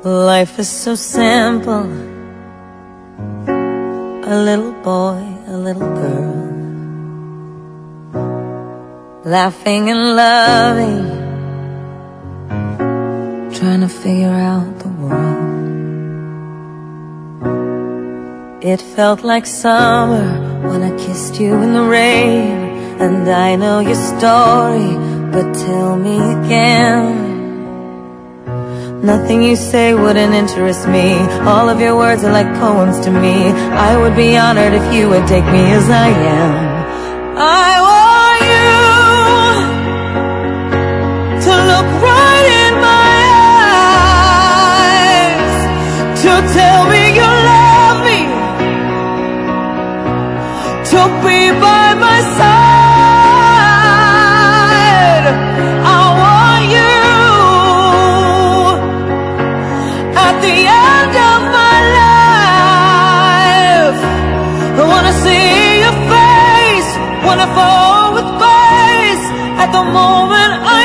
Life is so simple. A little boy, a little girl, laughing and loving, trying to figure out the world. It felt like summer when I kissed you in the rain. And I know your story, but tell me again. Nothing you say wouldn't interest me. All of your words are like poems to me. I would be honored if you would take me as I am. I want you to look right in my eyes, to tell me you love me, to be by my side. Wanna fall with grace at the moment I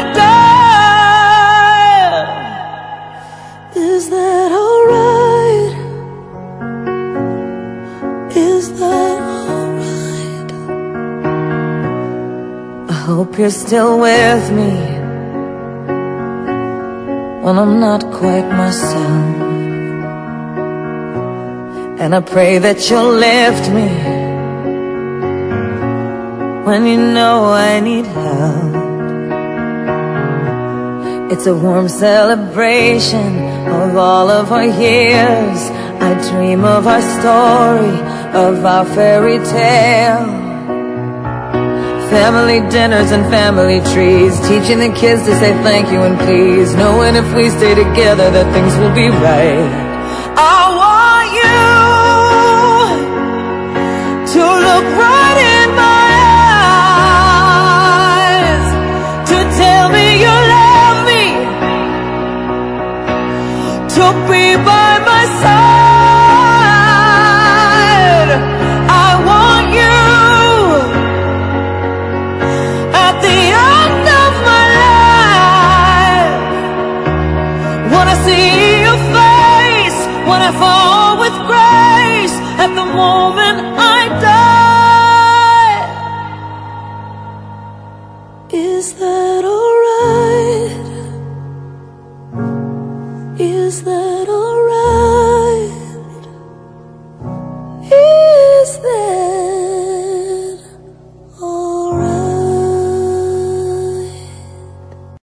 die. Is that alright? Is that alright? I hope you're still with me when I'm not quite myself. And I pray that you'll lift me when you know I need help. It's a warm celebration of all of our years. I dream of our story, of our fairy tale. Family dinners and family trees, teaching the kids to say thank you and please, knowing if we stay together that things will be right. I want you to look right